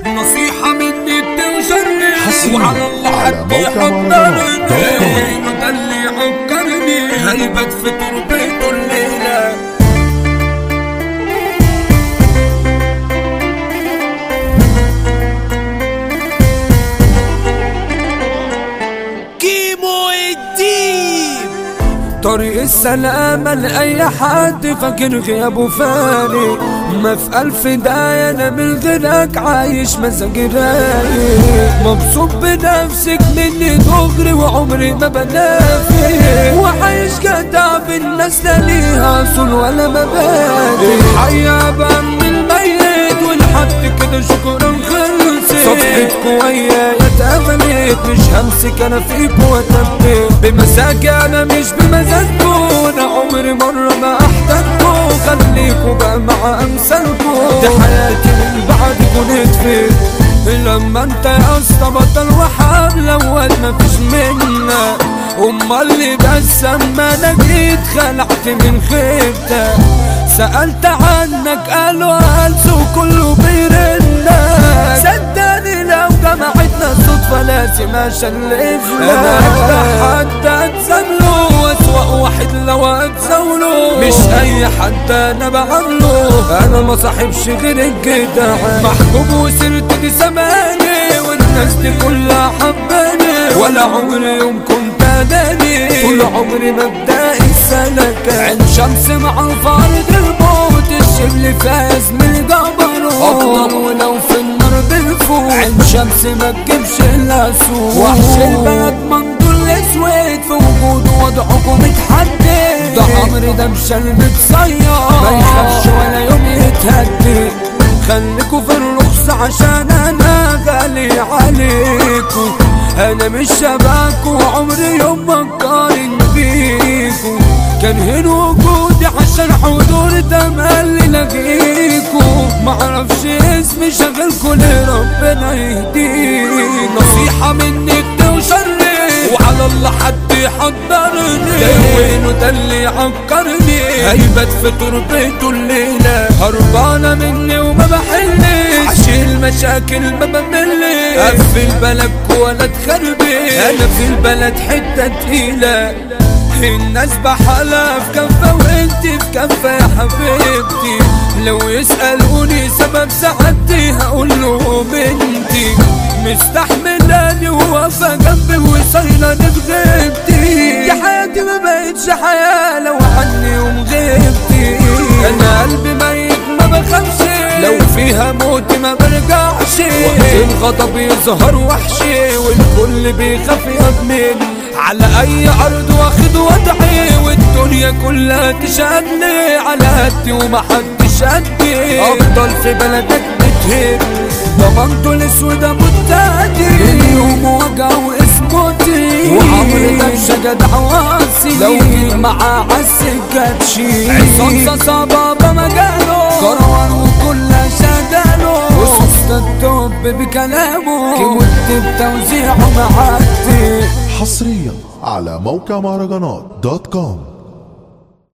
نصيحة مني بتوجرني حصرياً وعلى الله على حد موقع يحضرني مهرجانات.com. وده اللي عكرني هيبت في تربيته الليلة. كيمو الدين طريق السلامة لأي حد فاكر غيابه فاني، ما في ألف داية أنا من غيرك عايش مزاجي رايق، مبسوط بنفسك مني دغري وعمري ما بنافي، وعايش جدع بالناس لا ليها أصول ولا مبادئ، الحياة بقى من الميت ونحط كده شكرا خلصت، صفحتكوا ويايا اتقفلت مش همسك أنا فيكوا واتبت بمزاجي أنا مش بمزاجكوا، أنا عمري مرة ما أحتاجكوا، خليكوا بقى مع أمثالكوا، دي حياتي من بعدكوا نتفت، لما انت يا اسطى بطل وحاب لواد مفيش منك، امال اللي بس اما انا جيت خلعت من خيبتك، سألت عنك قالوا هلسوا كله بيرنك، صدقني لو جمعتنا الصدفة لازم اشلفلك، انا اكتر حد اتزامله واسوأ واحد لو اتزاوله، مش اي حد انا بعمله، انا ما صاحبش غير الجدع، محبوب وسرت دي زماني والناس دي كلها حباني، ولا عمري يوم كنت اناني، طول عمري مبدئي سلكة، عين شمس مع الفرد الموت، الشبل فاز من الجبروت، اقدم ولو في النار بالفوت، عين شمس ما تجيبش الا سوق، وحش البلد منظور الاسود في وجوده وضعكم متحدد، ده عمري ده مشل متصير ما يخافش ولا يوم يتهدد، خليكوا في الرخص عشان انا غالي عليكوا، انا مش شبهكوا عمري يوم ما اقارن بيكوا، كان هنا وجودي عشان حضور تملي لغيكوا، معرفش اسمي شغلكوا لربنا يهديك، نصيحة مني بتوجرني وعلى الله حد يحضرني، ده وينه ده اللي يعكرني هيبت في تربيته الليلة، هربانة مني وما بحلش عشيل مشاكل ما بملش، قفل بلدك ولا تخربي انا في البلد حتة تقيلة، الناس بحالها في كفة وانت في كفة يا حبيبتي، لو يسألوني سبب سعادتي هقول له بنتي، مستحملاني وواقفة جنبي وصايلاني بغيبتي، يا حياتي ما بقتش حياة لو عني يوم غيبتي، انا قلبي ميت ما بخافش لو فيها موت ما برجعش، وقت الغضب يظهر وحشي والكل بيخاف يضمن، على اي ارض واخد وضعي والدنيا كلها تشهدني، على قدي ومحدش قدي، افضل في بلدك بتهد، ضمنته الاسود متهدي، اليوم وجع واسمتي، وعمري ده مش جدع واصي، لو جيت معاه عالسكة تشيل، عصام صبابة مجاله كروان وكلها شغاله، وسوسة الدب بكلامه كيموت بتوزيعه معدي، حصريا على موقع مهرجانات.com.